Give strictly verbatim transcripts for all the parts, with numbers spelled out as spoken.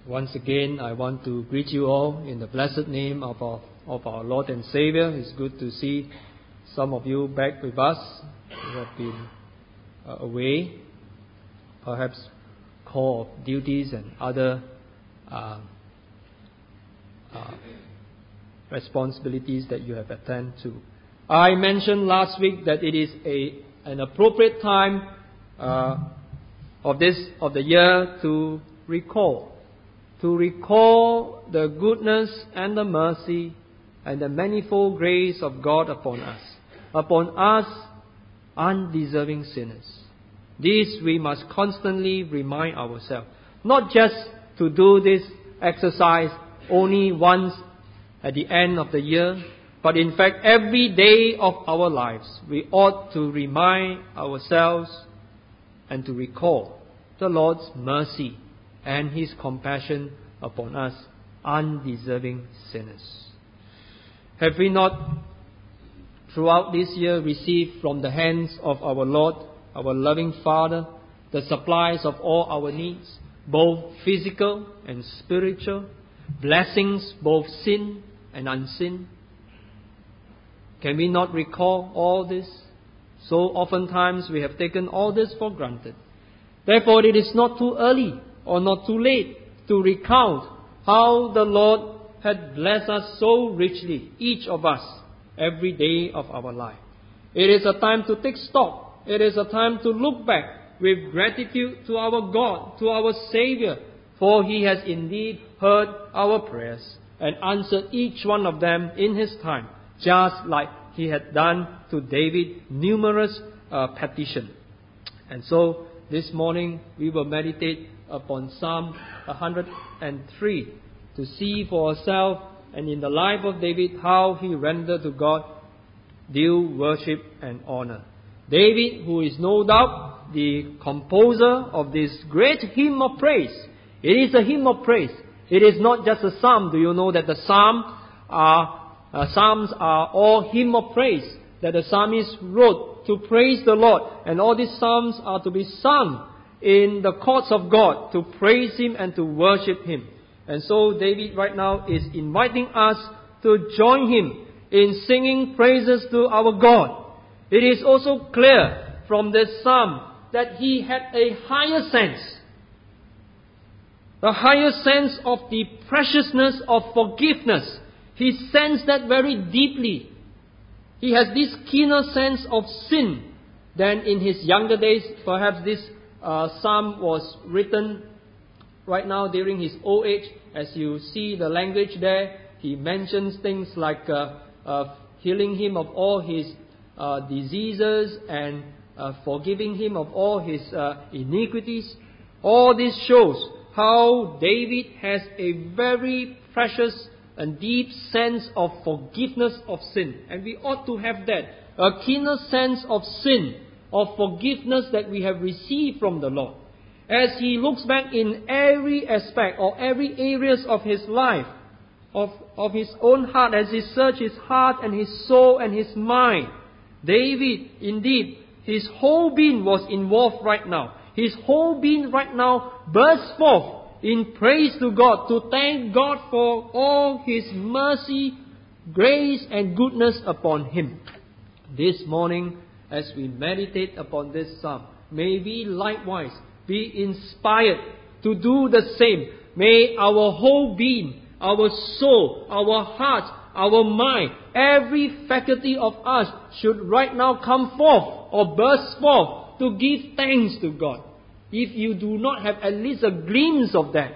Once again, I want to greet you all in the blessed name of our, of our Lord and Savior. It's good to see some of you back with us who have been uh, away, perhaps call of duties and other uh, uh, responsibilities that you have attended to. I mentioned last week that it is a an appropriate time uh, of this of the year to recall. To recall the goodness and the mercy and the manifold grace of God upon us, upon us undeserving sinners. This we must constantly remind ourselves, not just to do this exercise only once at the end of the year, but in fact every day of our lives we ought to remind ourselves and to recall the Lord's mercy and His compassion upon us, undeserving sinners. Have we not, throughout this year, received from the hands of our Lord, our loving Father, the supplies of all our needs, both physical and spiritual, blessings both seen and unseen? Can we not recall all this? So oftentimes we have taken all this for granted. Therefore, it is not too early or not too late to recount how the Lord had blessed us so richly, each of us, every day of our life. It is a time to take stock. It is a time to look back with gratitude to our God, to our Savior, for He has indeed heard our prayers and answered each one of them in His time, just like He had done to David numerous uh, petitions. And so this morning we will meditate upon Psalm one hundred three to see for ourselves and in the life of David how he rendered to God due worship and honor. David, who is no doubt the composer of this great hymn of praise. It is a hymn of praise. It is not just a psalm. Do you know that the psalm are, uh, psalms are all hymn of praise that the psalmist wrote to praise the Lord, and all these psalms are to be sung in the courts of God to praise Him and to worship Him. And so David right now is inviting us to join him in singing praises to our God. It is also clear from this psalm that he had a higher sense, a higher sense of the preciousness of forgiveness. He sensed that very deeply. He has this keener sense of sin than in his younger days. Perhaps this Uh, psalm was written right now during his old age. As you see the language there, he mentions things like uh, uh, healing him of all his uh, diseases and uh, forgiving him of all his uh, iniquities. All this shows how David has a very precious and deep sense of forgiveness of sin. And we ought to have that, a keener sense of sin, of forgiveness that we have received from the Lord. As he looks back in every aspect or every areas of his life, of, of his own heart, as he searches his heart and his soul and his mind, David, indeed, his whole being was involved right now. His whole being right now bursts forth in praise to God, to thank God for all His mercy, grace and goodness upon him. This morning, as we meditate upon this psalm, may we likewise be inspired to do the same. May our whole being, our soul, our heart, our mind, every faculty of us should right now come forth or burst forth to give thanks to God. If you do not have at least a glimpse of that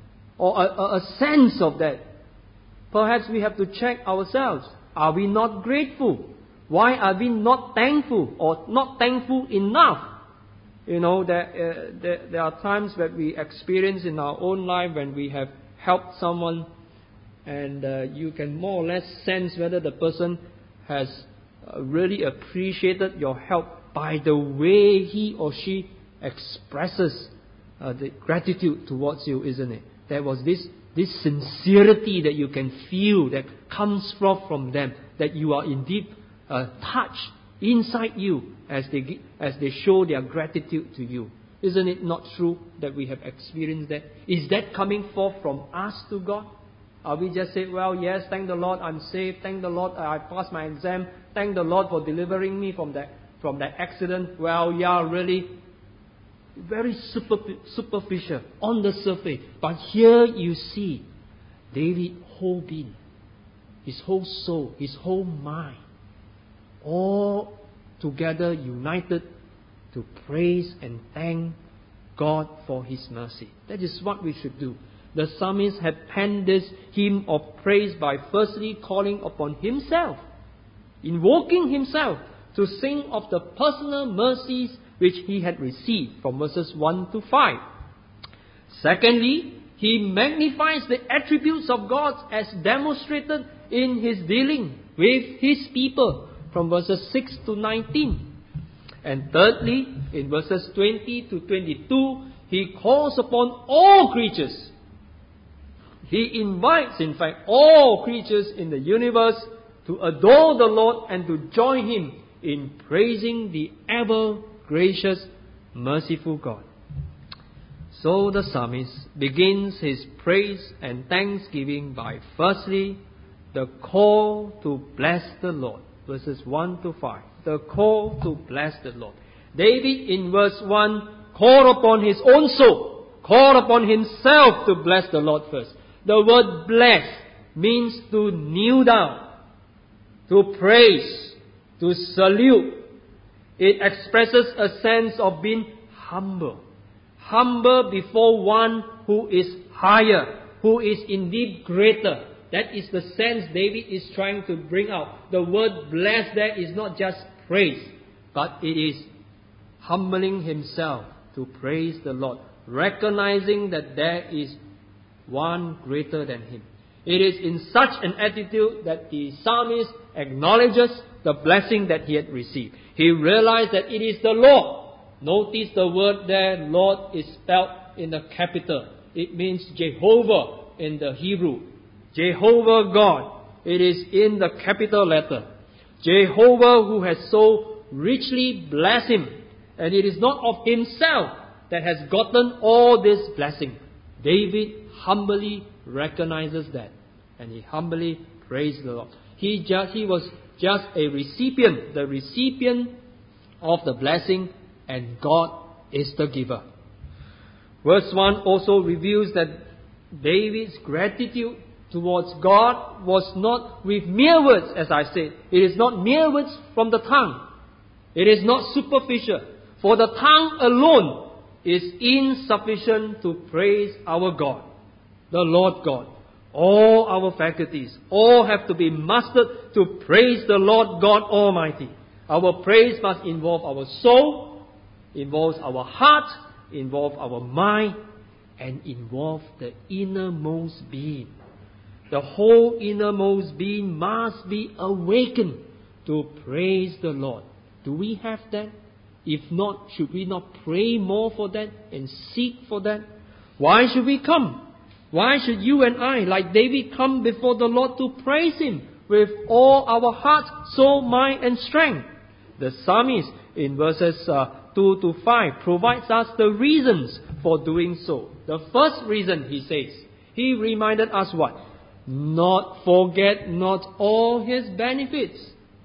or a, a, a sense of that, perhaps we have to check ourselves. Are we not grateful? Why are we not thankful or not thankful enough? You know, there, uh, there, there are times that we experience in our own life when we have helped someone and uh, you can more or less sense whether the person has uh, really appreciated your help by the way he or she expresses uh, the gratitude towards you, isn't it? There was this, this sincerity that you can feel that comes forth from them, that you are indeed Uh, touch inside you as they as they show their gratitude to you. Isn't it not true that we have experienced that? Is that coming forth from us to God? Are we just say, well, yes, thank the Lord, I'm saved. Thank the Lord, I passed my exam. Thank the Lord for delivering me from that from that accident. Well, yeah, really, very super, superficial, on the surface. But here you see David's whole being, his whole soul, his whole mind, all together united to praise and thank God for His mercy. That is what we should do. The psalmist had penned this hymn of praise by firstly calling upon himself, invoking himself to sing of the personal mercies which he had received from verses one to five. Secondly, he magnifies the attributes of God as demonstrated in his dealing with his people from verses six to nineteen. And thirdly, in verses twenty to twenty-two, he calls upon all creatures. He invites, in fact, all creatures in the universe to adore the Lord and to join Him in praising the ever-gracious, merciful God. So the psalmist begins his praise and thanksgiving by firstly the call to bless the Lord. Verses one to five. The call to bless the Lord. David in verse one called upon his own soul, called upon himself to bless the Lord first. The word bless means to kneel down, to praise, to salute. It expresses a sense of being humble. Humble before one who is higher, who is indeed greater. That is the sense David is trying to bring out. The word bless there is not just praise, but it is humbling himself to praise the Lord, recognizing that there is one greater than him. It is in such an attitude that the psalmist acknowledges the blessing that he had received. He realized that it is the Lord. Notice the word there, Lord, is spelled in the capital. It means Jehovah in the Hebrew. Jehovah God. It is in the capital letter. Jehovah who has so richly blessed him. And it is not of himself that has gotten all this blessing. David humbly recognizes that. And he humbly praised the Lord. He, just, he was just a recipient, the recipient of the blessing, and God is the giver. Verse one also reveals that David's gratitude towards God was not with mere words, as I said. It is not mere words from the tongue. It is not superficial. For the tongue alone is insufficient to praise our God, the Lord God. All our faculties, all have to be mustered to praise the Lord God Almighty. Our praise must involve our soul, involves our heart, involve our mind, and involve the innermost being. The whole innermost being must be awakened to praise the Lord. Do we have that? If not, should we not pray more for that and seek for that? Why should we come? Why should you and I, like David, come before the Lord to praise Him with all our heart, soul, mind, and strength? The psalmist in verses uh, two to five provides us the reasons for doing so. The first reason, he says, he reminded us what? Not forget not all His benefits.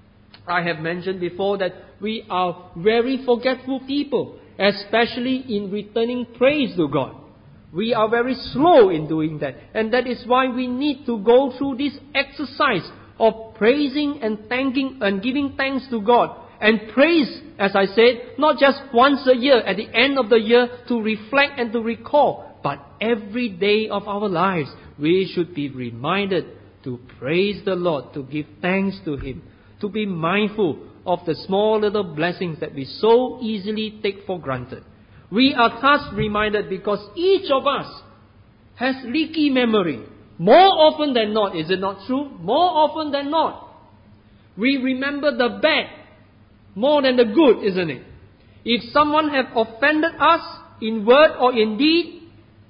I have mentioned before that we are very forgetful people, especially in returning praise to God. We are very slow in doing that. And that is why we need to go through this exercise of praising and thanking and giving thanks to God. And praise, as I said, not just once a year at the end of the year to reflect and to recall, but every day of our lives we should be reminded to praise the Lord, to give thanks to Him, to be mindful of the small little blessings that we so easily take for granted. We are thus reminded because each of us has leaky memory. More often than not, is it not true? More often than not, we remember the bad more than the good, isn't it? If someone have offended us in word or in deed,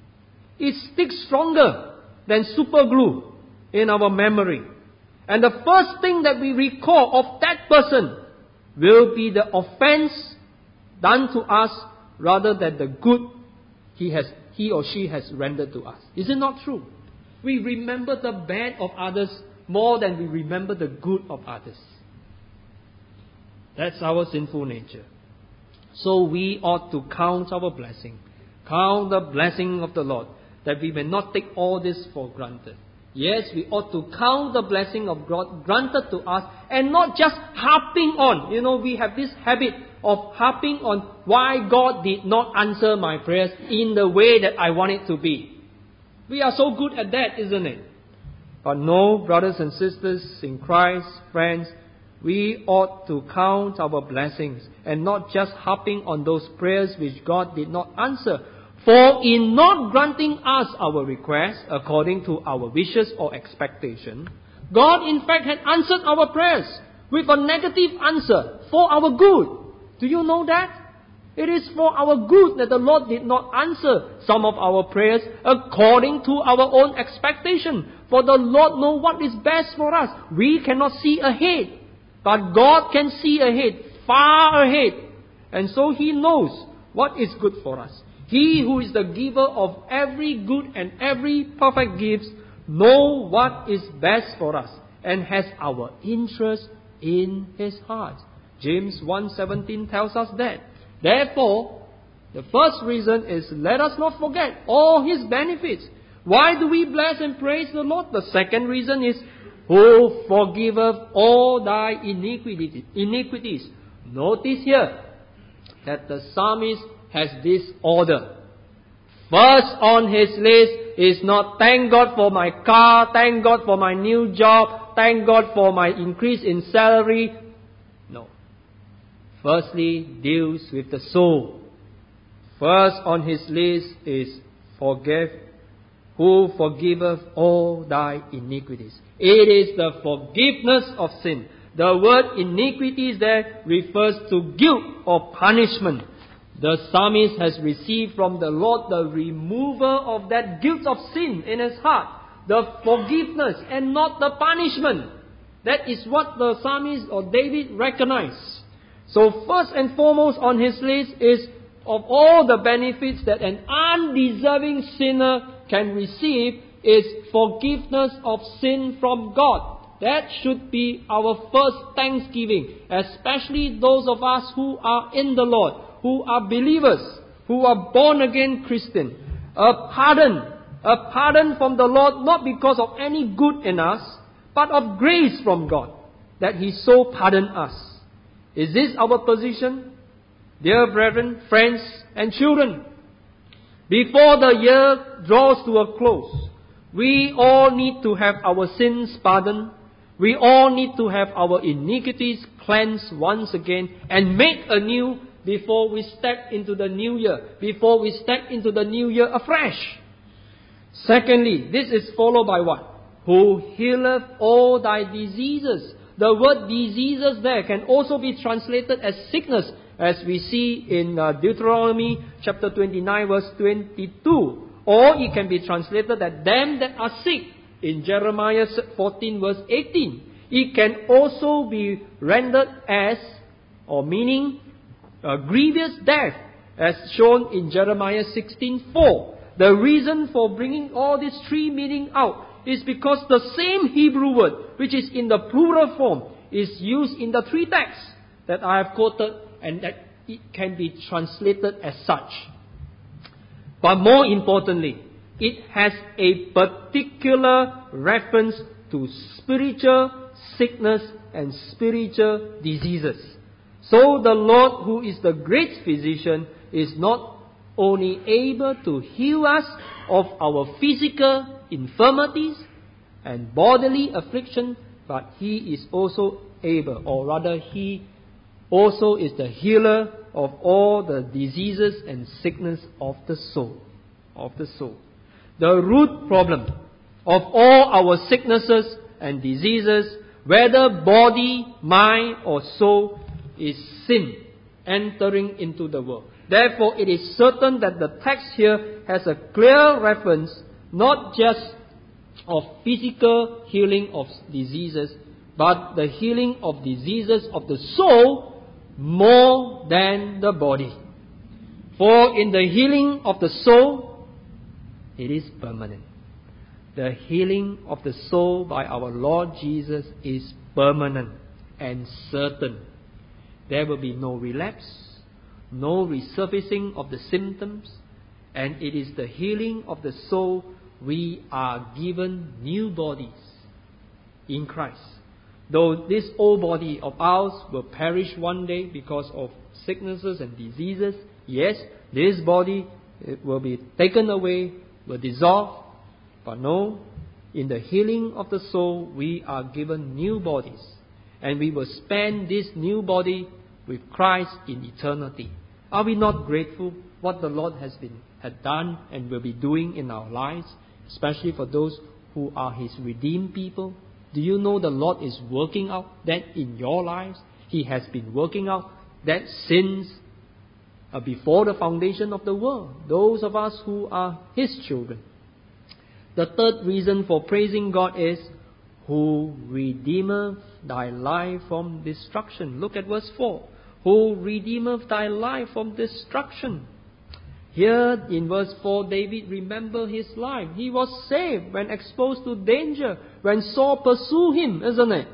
it sticks stronger than super glue in our memory. And the first thing that we recall of that person will be the offense done to us rather than the good he has, he or she has rendered to us. Is it not true? We remember the bad of others more than we remember the good of others. That's our sinful nature. So we ought to count our blessing, count the blessing of the Lord, that we may not take all this for granted. Yes, we ought to count the blessing of God granted to us and not just harping on. You know, we have this habit of harping on why God did not answer my prayers in the way that I want it to be. We are so good at that, isn't it? But no, brothers and sisters in Christ, friends, we ought to count our blessings and not just harping on those prayers which God did not answer. For in not granting us our request according to our wishes or expectation, God in fact had answered our prayers with a negative answer for our good. Do you know that? It is for our good that the Lord did not answer some of our prayers according to our own expectation. For the Lord knows what is best for us. We cannot see ahead, but God can see ahead, far ahead. And so He knows what is good for us. He who is the giver of every good and every perfect gift knows what is best for us and has our interest in His heart. James one seventeen tells us that. Therefore, the first reason is let us not forget all His benefits. Why do we bless and praise the Lord? The second reason is, who forgiveth all thy iniquities. iniquities. Notice here that the psalmist has this order. First on his list is not thank God for my car, thank God for my new job, thank God for my increase in salary. No. Firstly deals with the soul. First on his list is forgive, who forgiveth all thy iniquities. It is the forgiveness of sin. The word iniquities there refers to guilt or punishment. The psalmist has received from the Lord the removal of that guilt of sin in his heart. The forgiveness and not the punishment. That is what the psalmist or David recognized. So first and foremost on his list is of all the benefits that an undeserving sinner can receive is forgiveness of sin from God. That should be our first thanksgiving, especially those of us who are in the Lord, who are believers, who are born again Christian. A pardon, a pardon from the Lord, not because of any good in us, but of grace from God, that He so pardoned us. Is this our position? Dear brethren, friends and children, before the year draws to a close, we all need to have our sins pardoned. We all need to have our iniquities cleansed once again and made anew before we step into the new year, before we step into the new year afresh. Secondly, this is followed by what? Who healeth all thy diseases. The word diseases there can also be translated as sickness, as we see in uh, Deuteronomy chapter twenty-nine verse twenty-two. Or it can be translated as them that are sick in Jeremiah fourteen verse eighteen. It can also be rendered as, or meaning, a grievous death, as shown in Jeremiah sixteen four. The reason for bringing all these three meanings out is because the same Hebrew word, which is in the plural form, is used in the three texts that I have quoted, and that it can be translated as such. But more importantly, it has a particular reference to spiritual sickness and spiritual diseases. So the Lord, who is the great physician, is not only able to heal us of our physical infirmities and bodily affliction, but He is also able, or rather He also is the healer of all the diseases and sickness of the soul. Of the soul. The root problem of all our sicknesses and diseases, whether body, mind or soul, is sin entering into the world. Therefore, it is certain that the text here has a clear reference, not just of physical healing of diseases, but the healing of diseases of the soul more than the body. For in the healing of the soul, it is permanent. The healing of the soul by our Lord Jesus is permanent and certain. There will be no relapse, no resurfacing of the symptoms, and it is the healing of the soul. We are given new bodies in Christ. Though this old body of ours will perish one day because of sicknesses and diseases, yes, this body will be taken away, will dissolve. But no, in the healing of the soul, we are given new bodies. And we will spend this new body with Christ in eternity. Are we not grateful what the Lord has been had done and will be doing in our lives, especially for those who are His redeemed people? Do you know the Lord is working out that in your lives? He has been working out that since uh, before the foundation of the world, those of us who are His children. The third reason for praising God is, who redeemeth thy life from destruction. Look at verse four. Who redeemeth thy life from destruction. Here in verse four, David remembered his life. He was saved when exposed to danger, when Saul pursued him, isn't it?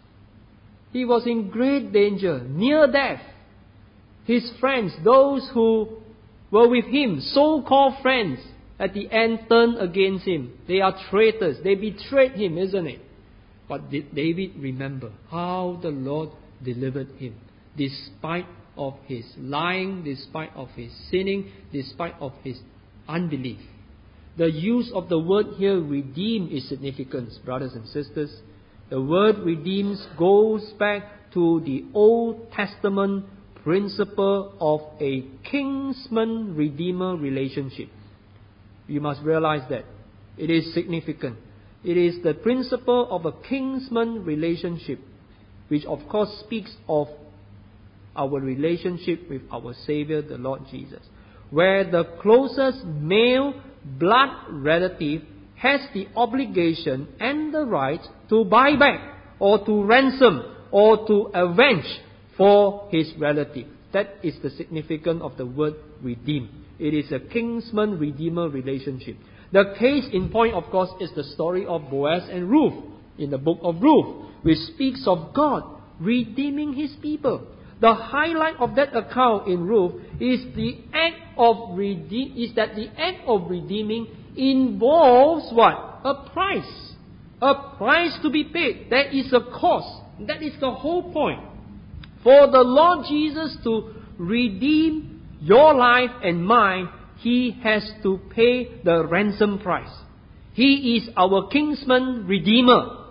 He was in great danger, near death. His friends, those who were with him, so-called friends, at the end turned against him. They are traitors. They betrayed him, isn't it? But did David remember how the Lord delivered him, despite of his lying, despite of his sinning, despite of his unbelief? The use of the word here, redeem, is significant, brothers and sisters. The word redeems goes back to the Old Testament principle of a kinsman-redeemer relationship. You must realize that. It is significant. It is the principle of a kinsman relationship, which of course speaks of our relationship with our Savior, the Lord Jesus, where the closest male blood relative has the obligation and the right to buy back or to ransom or to avenge for his relative. That is the significance of the word redeem. It is a kinsman-redeemer relationship. The case in point, of course, is the story of Boaz and Ruth in the book of Ruth, which speaks of God redeeming His people. The highlight of that account in Ruth is the act of redeem is that the act of redeeming involves what? A price. A price to be paid. There is a cost. That is the whole point. For the Lord Jesus to redeem your life and mine, He has to pay the ransom price. He is our kinsman redeemer.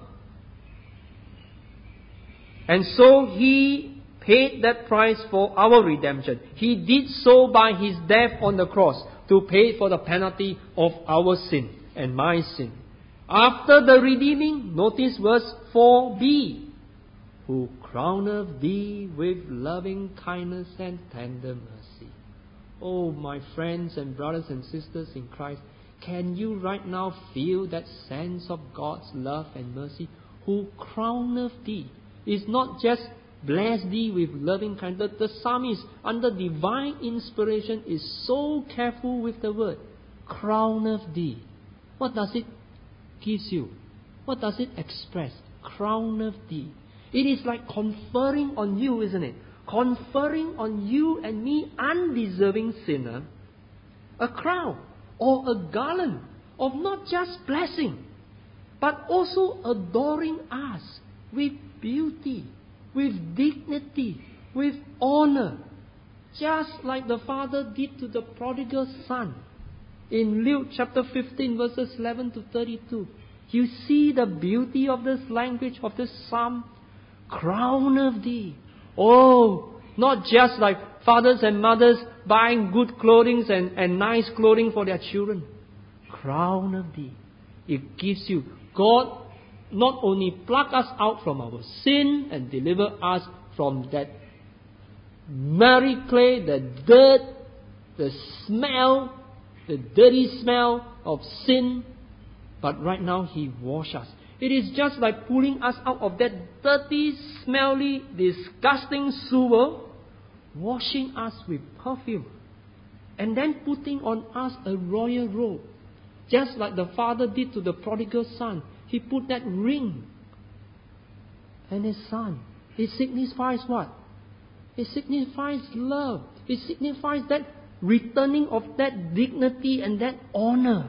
And so He paid that price for our redemption. He did so by His death on the cross to pay for the penalty of our sin and my sin. After the redeeming, notice verse four b. Who crowneth thee with loving kindness and tender mercy. Oh, my friends and brothers and sisters in Christ, can you right now feel that sense of God's love and mercy? Who crowneth thee. Is not just bless thee with loving kindness. The psalmist, under divine inspiration, is so careful with the word crowneth thee. What does it give you? What does it express? Crowneth thee. It is like conferring on you, isn't it? Conferring on you and me, undeserving sinner, a crown or a garland of not just blessing, but also adoring us with beauty, with dignity, with honor, just like the Father did to the prodigal son. In Luke chapter fifteen, verses eleven to thirty-two, you see the beauty of this language, of this psalm. Crown of thee. Oh, not just like fathers and mothers buying good clothing and, and nice clothing for their children. Crown of thee. It gives you. God not only pluck us out from our sin and deliver us from that miry clay, the dirt, the smell, the dirty smell of sin, but right now He washes us. It is just like pulling us out of that dirty, smelly, disgusting sewer, washing us with perfume. and then putting on us a royal robe. Just like the father did to the prodigal son. He put that ring and his son. It signifies what? It signifies love. It signifies that returning of that dignity and that honor.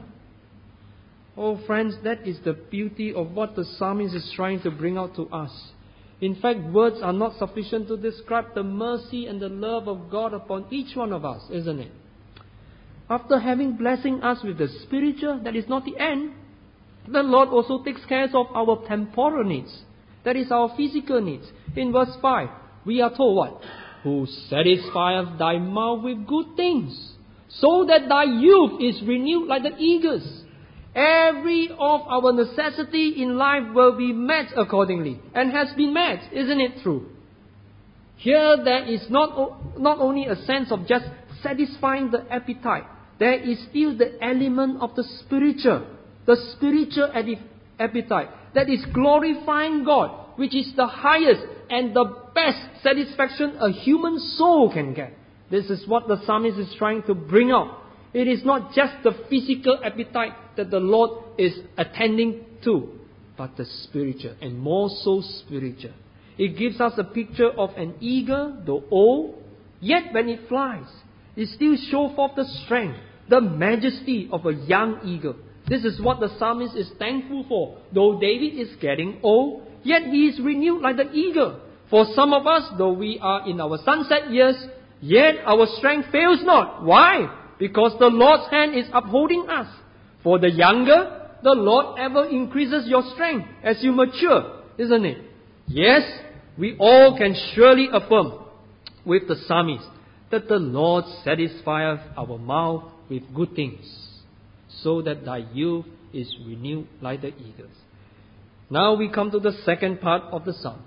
Oh friends, that is the beauty of what the psalmist is trying to bring out to us. In fact, words are not sufficient to describe the mercy and the love of God upon each one of us, isn't it? After having blessing us with the spiritual, that is not the end. The Lord also takes care of our temporal needs. That is our physical needs. In verse five, we are told what? Who satisfieth thy mouth with good things, so that thy youth is renewed like the eagles. Every of our necessity in life will be met accordingly, and has been met, isn't it true? Here there is not, not only a sense of just satisfying the appetite, there is still the element of the spiritual, the spiritual appetite, that is glorifying God, which is the highest and the best satisfaction a human soul can get. This is what the psalmist is trying to bring out. It is not just the physical appetite that the Lord is attending to, but the spiritual, and more so spiritual. It gives us a picture of an eagle, though old, yet when it flies, it still shows forth the strength, the majesty of a young eagle. This is what the psalmist is thankful for. Though David is getting old, yet he is renewed like the eagle. For some of us, though we are in our sunset years, yet our strength fails not. Why? Because the Lord's hand is upholding us. For the younger, the Lord ever increases your strength as you mature, isn't it? Yes, we all can surely affirm with the psalmist that the Lord satisfieth our mouth with good things, so that thy youth is renewed like the eagles. Now we come to the second part of the psalm.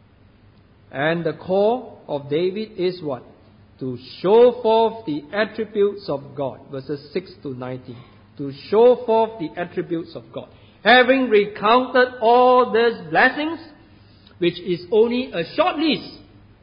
And the core of David is what? To show forth the attributes of God. Verses six to nineteen. To show forth the attributes of God. Having recounted all these blessings, which is only a short list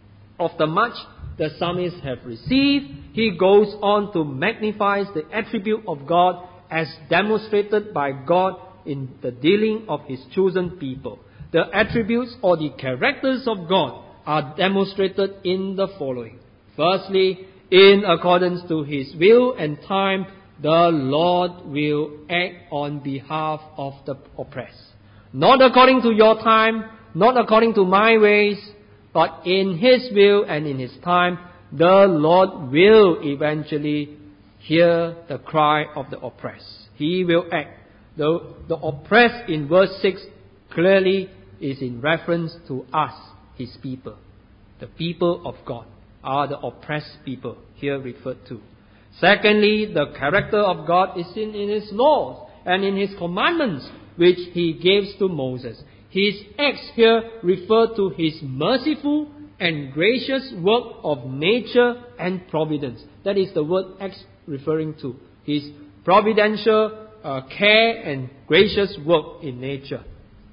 of the much the psalmist have received, he goes on to magnify the attribute of God as demonstrated by God in the dealing of His chosen people. The attributes or the characters of God are demonstrated in the following. Firstly, in accordance to His will and time, the Lord will act on behalf of the oppressed. Not according to your time, not according to my ways, but in His will and in His time, the Lord will eventually hear the cry of the oppressed. He will act. The, the oppressed in verse six clearly is in reference to us, His people. The people of God are the oppressed people here referred to. Secondly, the character of God is seen in His laws and in His commandments, which He gives to Moses. His acts here refer to His merciful and gracious work of nature and providence. That is the word acts referring to. His providential uh, care and gracious work in nature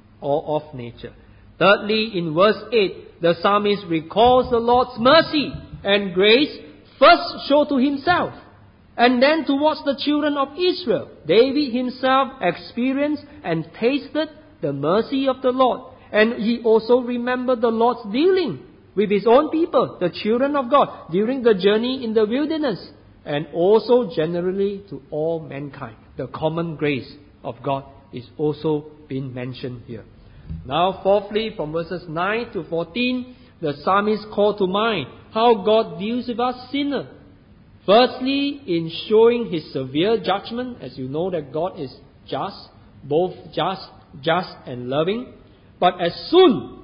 or of nature. Thirdly, in verse eight, the psalmist recalls the Lord's mercy and grace first shown to himself and then towards the children of Israel. David himself experienced and tasted the mercy of the Lord, and he also remembered the Lord's dealing with His own people, the children of God, during the journey in the wilderness, and also generally to all mankind. The common grace of God is also being mentioned here. Now, fourthly, from verses nine to fourteen, the psalmist called to mind how God deals with us sinners. Firstly, in showing His severe judgment, as you know that God is just, both just, just and loving. But as soon,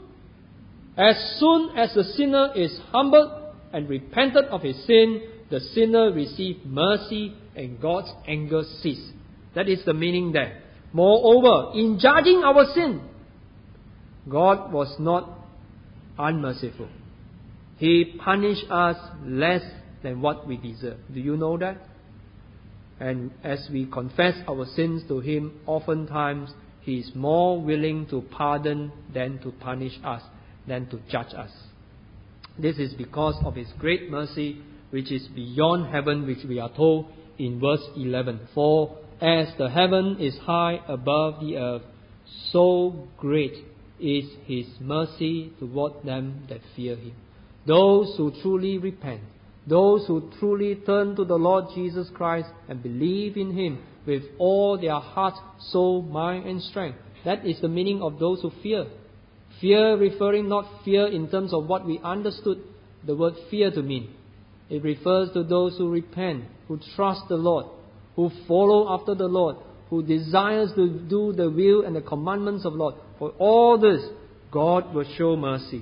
as soon as the sinner is humbled and repented of his sin, the sinner receives mercy and God's anger ceases. That is the meaning there. Moreover, in judging our sin, God was not unmerciful. He punished us less than what we deserve. Do you know that? And as we confess our sins to Him, oftentimes He is more willing to pardon than to punish us, than to judge us. This is because of His great mercy, which is beyond heaven, which we are told in verse eleven. For as the heaven is high above the earth, so great is His mercy toward them that fear Him. Those who truly repent, those who truly turn to the Lord Jesus Christ and believe in Him with all their heart, soul, mind and strength. That is the meaning of those who fear. Fear referring not fear in terms of what we understood the word fear to mean. It refers to those who repent, who trust the Lord, who follow after the Lord, who desires to do the will and the commandments of the Lord. For all this, God will show mercy.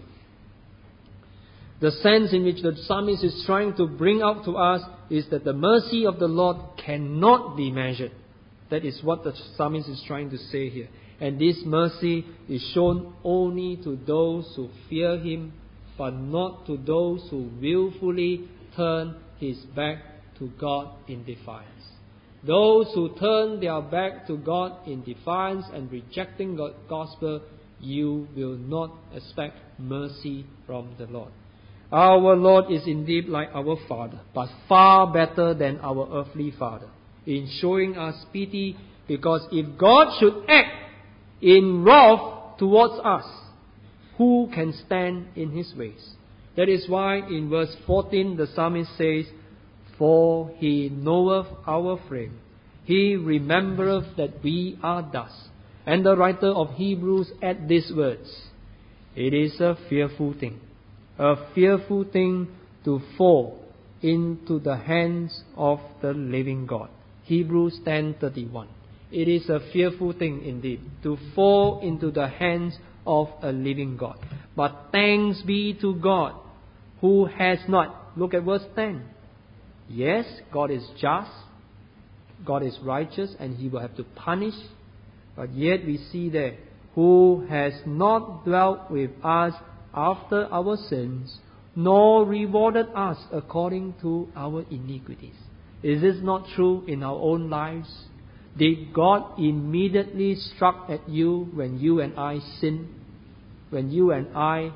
The sense in which the psalmist is trying to bring out to us is that the mercy of the Lord cannot be measured. That is what the psalmist is trying to say here. And this mercy is shown only to those who fear Him, but not to those who willfully turn his back to God in defiance. Those who turn their back to God in defiance and rejecting God's gospel, you will not expect mercy from the Lord. Our Lord is indeed like our Father, but far better than our earthly father, in showing us pity, because if God should act in wrath towards us, who can stand in His ways? That is why in verse fourteen the psalmist says, For He knoweth our frame, He remembereth that we are dust. And the writer of Hebrews adds these words, It is a fearful thing, a fearful thing to fall into the hands of the living God. Hebrews ten thirty-one. It is a fearful thing indeed to fall into the hands of a living God. But thanks be to God who has not. Look at verse ten. Yes, God is just, God is righteous, and He will have to punish. But yet we see there, who has not dwelt with us after our sins, nor rewarded us according to our iniquities. Is this not true in our own lives? Did God immediately struck at you when you and I sinned? When you and I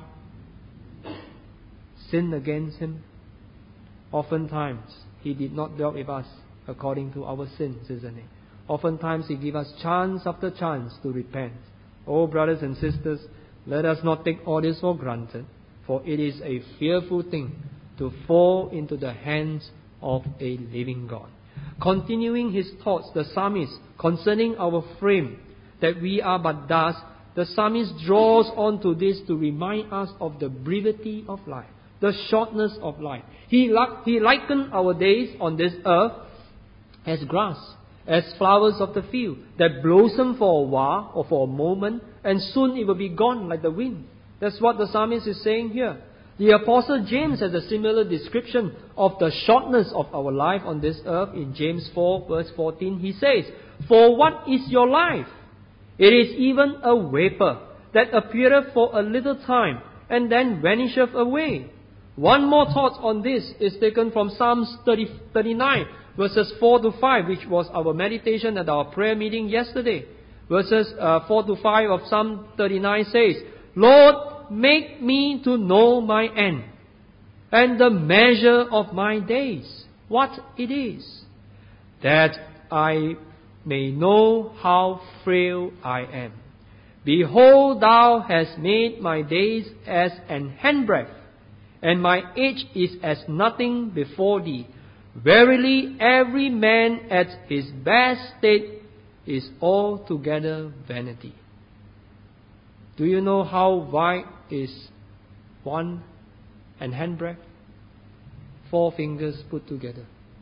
sinned against Him? Oftentimes, He did not deal with us according to our sins, isn't it? Oftentimes, He gives us chance after chance to repent. Oh, brothers and sisters, let us not take all this for granted, for it is a fearful thing to fall into the hands of a living God. Continuing his thoughts, the psalmist, concerning our frame, that we are but dust, the psalmist draws on to this to remind us of the brevity of life, the shortness of life. He, he likened our days on this earth as grass, as flowers of the field, that blossom for a while or for a moment, and soon it will be gone like the wind. That's what the psalmist is saying here. The Apostle James has a similar description of the shortness of our life on this earth. In James four verse fourteen, he says, For what is your life? It is even a vapor that appeareth for a little time and then vanisheth away. One more thought on this is taken from Psalms thirty, thirty-nine verses four to five, which was our meditation at our prayer meeting yesterday. Verses uh, four to five of Psalm thirty-nine says, Lord, make me to know my end, and the measure of my days, what it is, that I may know how frail I am. Behold, Thou hast made my days as an handbreadth, and my age is as nothing before Thee. Verily, every man at his best state is altogether vanity. Do you know how wide is one and handbreadth? Four fingers put together.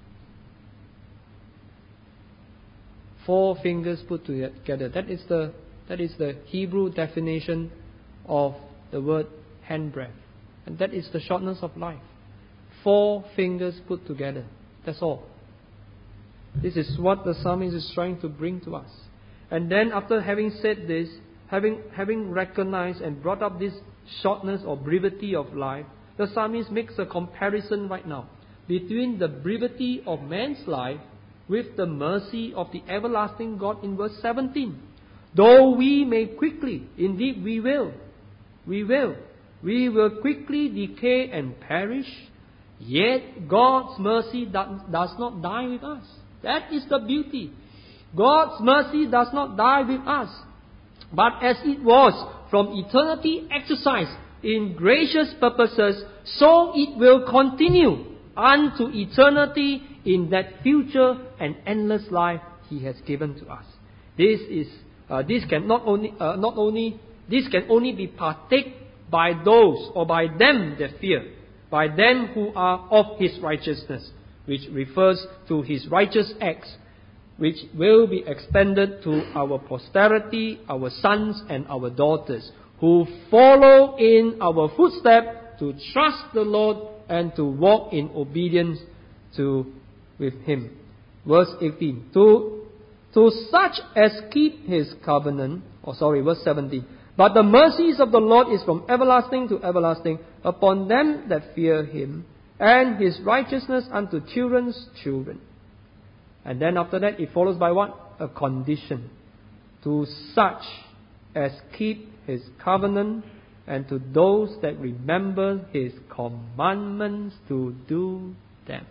Four fingers put together. That is the that is the Hebrew definition of the word handbreadth. And that is the shortness of life. Four fingers put together. That's all. This is what the psalmist is trying to bring to us. And then after having said this, Having, having recognized and brought up this shortness or brevity of life, the psalmist makes a comparison right now between the brevity of man's life with the mercy of the everlasting God in verse seventeen. Though we may quickly, indeed we will, we will, we will quickly decay and perish, Yet God's mercy does not die with us. That is the beauty. God's mercy does not die with us. But as it was from eternity exercised in gracious purposes, so it will continue unto eternity in that future and endless life He has given to us. This is uh, this can not only uh, not only this can only be partaked by those or by them that fear, by them who are of His righteousness, which refers to His righteous acts, which will be extended to our posterity, our sons and our daughters, who follow in our footsteps to trust the Lord and to walk in obedience to with Him. Verse eighteen. To, to such as keep His covenant, or sorry, verse seventeen. But the mercies of the Lord is from everlasting to everlasting upon them that fear Him, and His righteousness unto children's children. And then after that, it follows by what? A condition. To such as keep His covenant, and to those that remember His commandments to do them.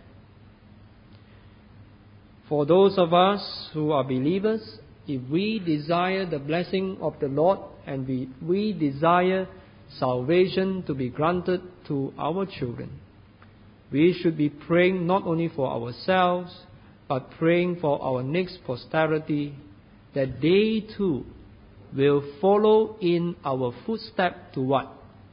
For those of us who are believers, if we desire the blessing of the Lord, and we, we desire salvation to be granted to our children, we should be praying not only for ourselves, but praying for our next posterity, that they too will follow in our footsteps to what?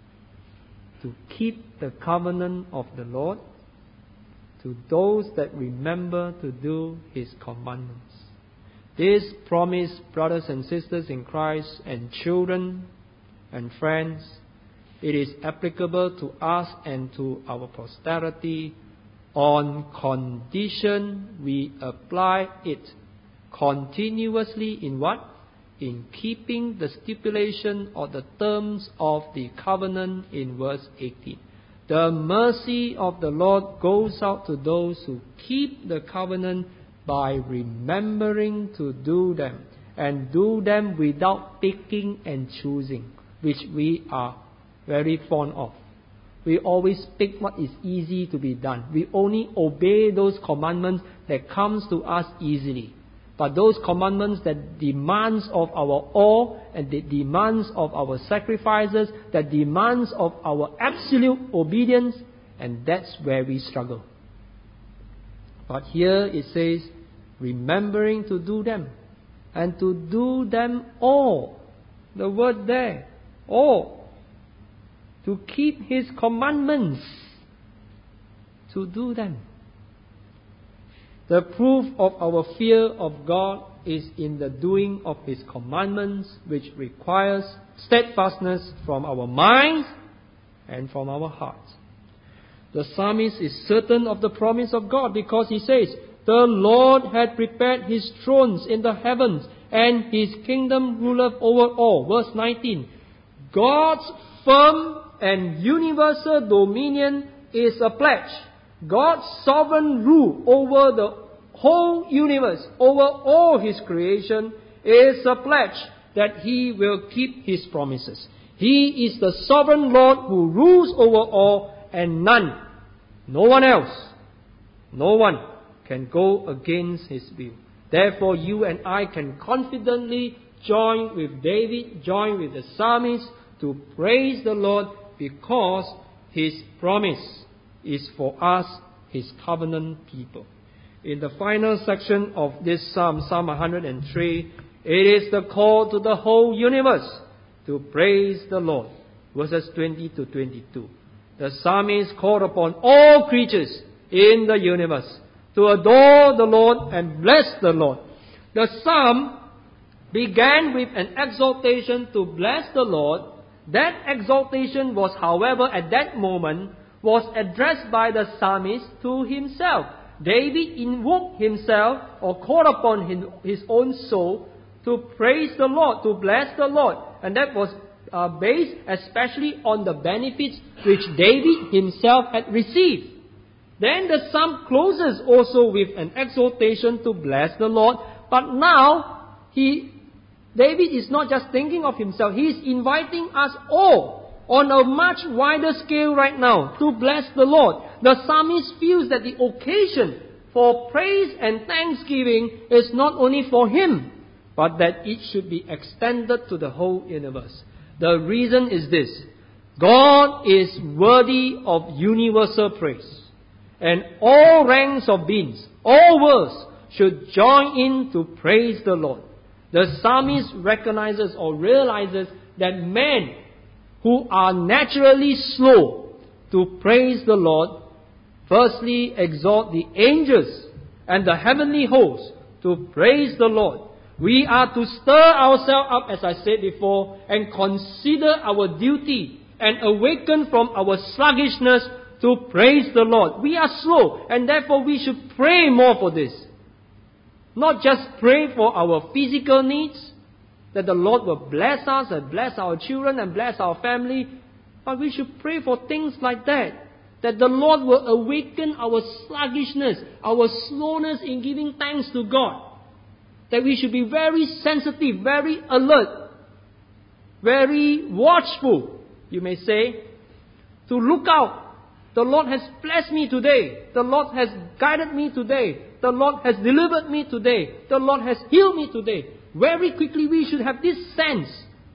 To keep the covenant of the Lord, to those that remember to do His commandments. This promise, brothers and sisters in Christ, and children and friends, it is applicable to us and to our posterity on condition we apply it continuously in what? In keeping the stipulation or the terms of the covenant in verse eighteen. The mercy of the Lord goes out to those who keep the covenant by remembering to do them, and do them without picking and choosing, which we are very fond of. We always pick what is easy to be done. We only obey those commandments that comes to us easily. But those commandments that demands of our awe, and that demands of our sacrifices, that demands of our absolute obedience, and that's where we struggle. But here it says, remembering to do them, and to do them all. The word there, all. To keep His commandments, to do them. The proof of our fear of God is in the doing of His commandments, which requires steadfastness from our minds and from our hearts. The psalmist is certain of the promise of God because he says, the Lord had prepared His thrones in the heavens, and His kingdom ruleth over all. Verse nineteen. God's firm and universal dominion is a pledge. God's sovereign rule over the whole universe, over all His creation, is a pledge that He will keep His promises. He is the sovereign Lord who rules over all, and none, no one else, no one can go against His will. Therefore, you and I can confidently join with David, join with the psalmist to praise the Lord, because His promise is for us, His covenant people. In the final section of this psalm, Psalm one hundred three, it is the call to the whole universe to praise the Lord. Verses twenty to twenty-two. The psalmist called upon all creatures in the universe to adore the Lord and bless the Lord. The psalm began with an exhortation to bless the Lord. That exhortation was, however, at that moment, was addressed by the psalmist to himself. David invoked himself or called upon his own soul to praise the Lord, to bless the Lord. And that was uh, based especially on the benefits which David himself had received. Then the psalm closes also with an exhortation to bless the Lord. But now, he, David is not just thinking of himself. He is inviting us all, on a much wider scale right now to bless the Lord. The psalmist feels that the occasion for praise and thanksgiving is not only for him, but that it should be extended to the whole universe. The reason is this: God is worthy of universal praise, and all ranks of beings, all worlds, should join in to praise the Lord. The psalmist recognizes or realizes that men who are naturally slow to praise the Lord, firstly exhort the angels and the heavenly hosts to praise the Lord. We are to stir ourselves up, as I said before, and consider our duty and awaken from our sluggishness to praise the Lord. We are slow, and therefore we should pray more for this. Not just pray for our physical needs, that the Lord will bless us and bless our children and bless our family, but we should pray for things like that. That the Lord will awaken our sluggishness, our slowness in giving thanks to God. That we should be very sensitive, very alert, very watchful, you may say, to look out. The Lord has blessed me today. The Lord has guided me today. The Lord has delivered me today. The Lord has healed me today. Very quickly we should have this sense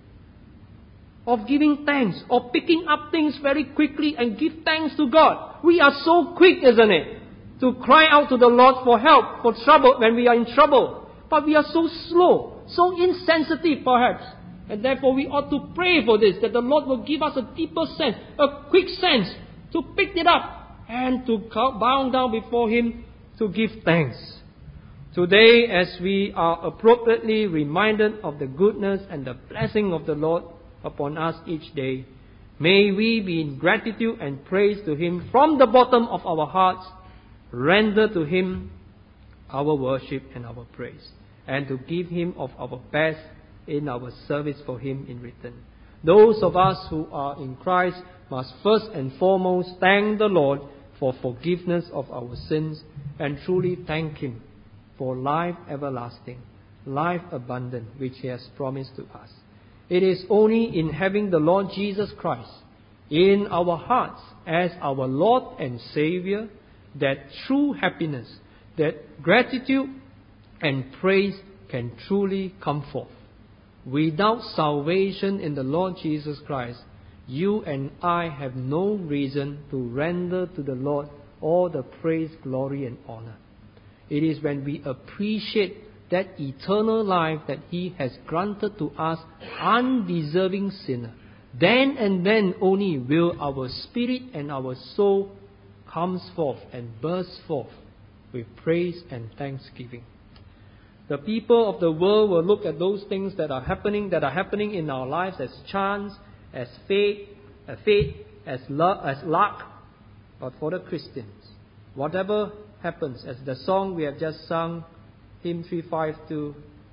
of giving thanks, of picking up things very quickly and give thanks to God. We are so quick, isn't it, to cry out to the Lord for help, for trouble when we are in trouble. But we are so slow, so insensitive perhaps. And therefore we ought to pray for this, that the Lord will give us a deeper sense, a quick sense, to pick it up and to bow down before Him to give thanks. Today, as we are appropriately reminded of the goodness and the blessing of the Lord upon us each day, may we be in gratitude and praise to Him from the bottom of our hearts, render to Him our worship and our praise, and to give Him of our best in our service for Him in return. Those of us who are in Christ must first and foremost thank the Lord for forgiveness of our sins and truly thank Him for life everlasting, life abundant, which He has promised to us. It is only in having the Lord Jesus Christ in our hearts as our Lord and Savior that true happiness, that gratitude and praise can truly come forth. Without salvation in the Lord Jesus Christ, you and I have no reason to render to the Lord all the praise, glory and honor. It is when we appreciate that eternal life that He has granted to us, undeserving sinner, then and then only will our spirit and our soul comes forth and bursts forth with praise and thanksgiving. The people of the world will look at those things that are happening, that are happening in our lives as chance, as fate, as fate, as luck, as luck. But for the Christians, whatever happens, as the song we have just sung, hymn three fifty-two,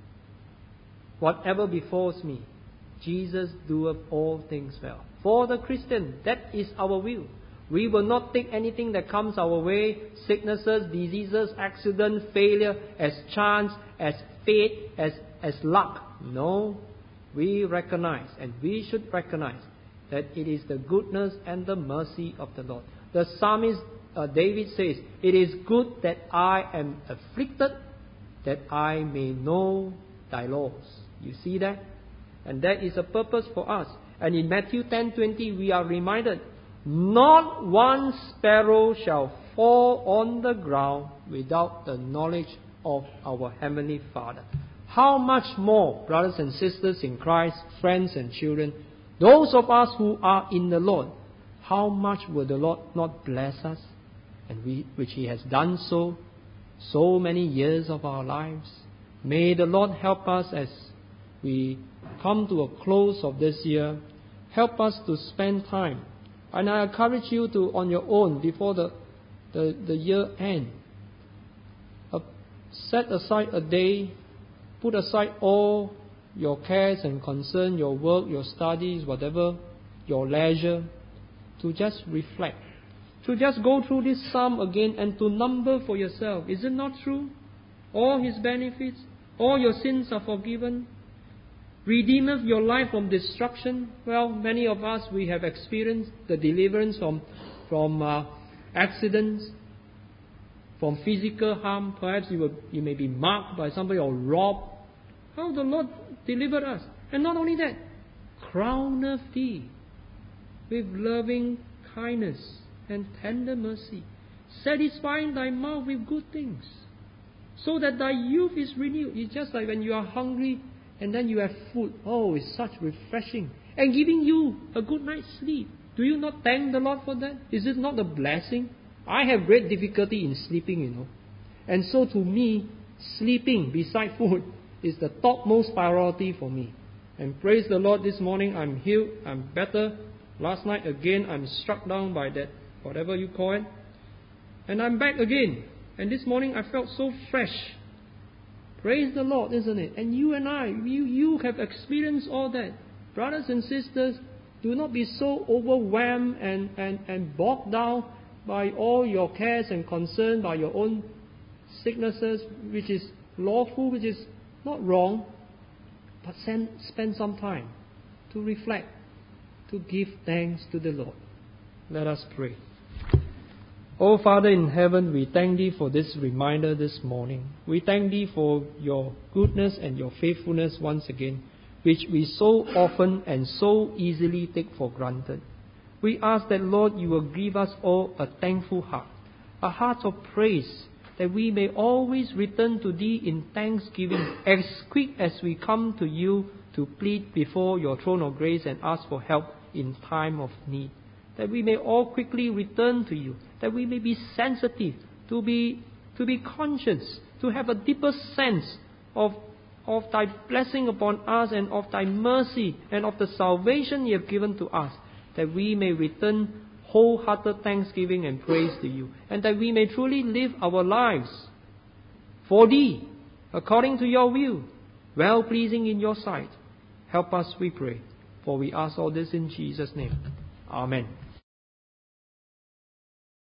whatever befalls me, Jesus doeth all things well. For the Christian, that is our will. We will not take anything that comes our way, sicknesses, diseases, accident, failure, as chance, as fate, as, as luck. No, we recognize, and we should recognize, that it is the goodness and the mercy of the Lord. The psalmist uh, David says, "It is good that I am afflicted, that I may know thy laws." You see that? And that is a purpose for us. And in Matthew ten twenty, we are reminded, not one sparrow shall fall on the ground without the knowledge of our Heavenly Father. How much more, brothers and sisters in Christ, friends and children, those of us who are in the Lord, how much will the Lord not bless us? And we, which He has done so, so many years of our lives. May the Lord help us as we come to a close of this year. Help us to spend time. And I encourage you to, on your own, before the, the, the year end, uh, set aside a day, put aside all your cares and concern, your work, your studies, whatever, your leisure, to just reflect. To just go through this psalm again and to number for yourself. Is it not true? All His benefits, all your sins are forgiven. redeemeth your life from destruction. Well, many of us, we have experienced the deliverance from, from uh, accidents, from physical harm. Perhaps you, will, you may be marked by somebody or robbed. How the Lord delivered us. And not only that, crowneth thee with loving kindness and tender mercy, satisfying thy mouth with good things, so that thy youth is renewed. It's just like when you are hungry and then you have food. Oh, it's such refreshing. And giving you a good night's sleep. Do you not thank the Lord for that? Is it not a blessing? I have great difficulty in sleeping, you know. And so to me, sleeping beside food is the topmost priority for me. And praise the Lord, this morning I'm healed, I'm better. Last night again, I'm struck down by that, whatever you call it. And I'm back again. And this morning I felt so fresh. Praise the Lord, isn't it? And you and I, you, you have experienced all that. Brothers and sisters, do not be so overwhelmed and, and, and bogged down by all your cares and concerns, by your own sicknesses, which is lawful, which is not wrong. But send, spend some time to reflect, to give thanks to the Lord. Let us pray. Oh Father in heaven, we thank Thee for this reminder this morning. We thank Thee for Your goodness and Your faithfulness once again, which we so often and so easily take for granted. We ask that, Lord, You will give us all a thankful heart, a heart of praise, that we may always return to Thee in thanksgiving as quick as we come to You to plead before Your throne of grace and ask for help in time of need. That we may all quickly return to You, that we may be sensitive, to be to be conscious, to have a deeper sense of, of Thy blessing upon us and of Thy mercy and of the salvation You have given to us, that we may return wholehearted thanksgiving and praise to You, and that we may truly live our lives for Thee, according to Your will, well-pleasing in Your sight. Help us, we pray, for we ask all this in Jesus' name. Amen.